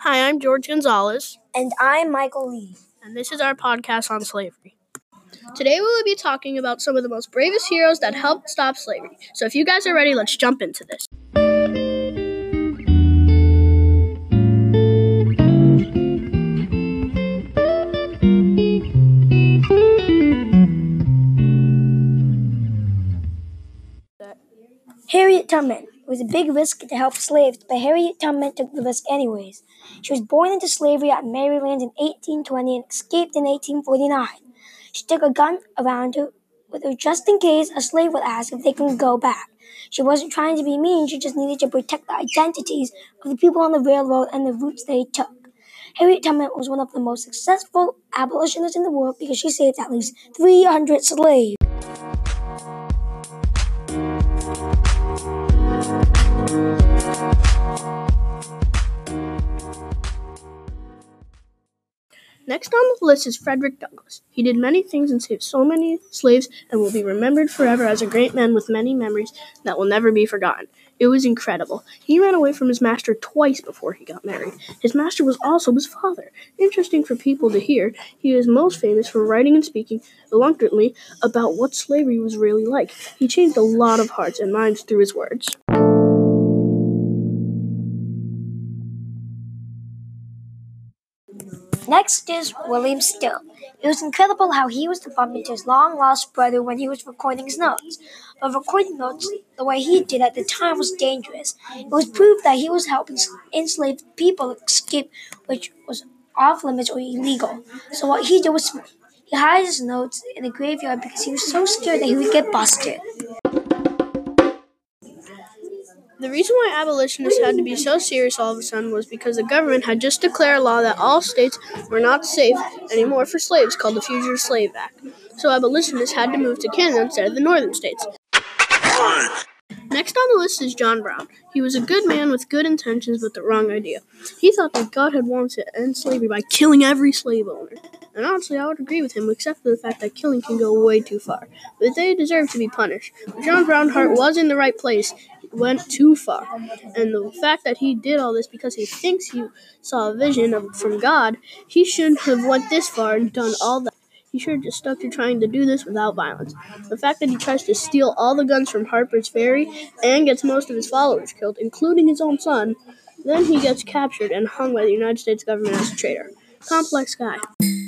Hi, I'm George Gonzalez. And I'm Michael Lee. And this is our podcast on slavery. Today we will be talking about some of the most bravest heroes that helped stop slavery. So if you guys are ready, let's jump into this. Harriet Tubman. It was a big risk to help slaves, but Harriet Tubman took the risk anyways. She was born into slavery at Maryland in 1820 and escaped in 1849. She took a gun around her with her just in case a slave would ask if they could go back. She wasn't trying to be mean, she just needed to protect the identities of the people on the railroad and the routes they took. Harriet Tubman was one of the most successful abolitionists in the world because she saved at least 300 slaves. Next on the list is Frederick Douglass. He did many things and saved so many slaves and will be remembered forever as a great man with many memories that will never be forgotten. It was incredible. He ran away from his master twice before he got married. His master was also his father. Interesting for people to hear, he is most famous for writing and speaking eloquently about what slavery was really like. He changed a lot of hearts and minds through his words. Next is William Still. It was incredible how he was the bump to his long-lost brother when he was recording his notes. But recording notes the way he did at the time was dangerous. It was proof that he was helping enslaved people escape, which was off-limits or illegal. So what he did was smart. He hid his notes in a graveyard because he was so scared that he would get busted. The reason why abolitionists had to be so serious all of a sudden was because the government had just declared a law that all states were not safe anymore for slaves, called the Fugitive Slave Act. So abolitionists had to move to Canada instead of the northern states. Next on the list is John Brown. He was a good man with good intentions but the wrong idea. He thought that God had wanted to end slavery by killing every slave owner. And honestly, I would agree with him, except for the fact that killing can go way too far. But they deserve to be punished. But John Brown's heart was in the right place. It went too far. And the fact that he did all this because he thinks he saw a vision from God, he shouldn't have went this far and done all that. He should have just stuck to trying to do this without violence. The fact that he tries to steal all the guns from Harper's Ferry and gets most of his followers killed, including his own son, then he gets captured and hung by the United States government as a traitor. Complex guy.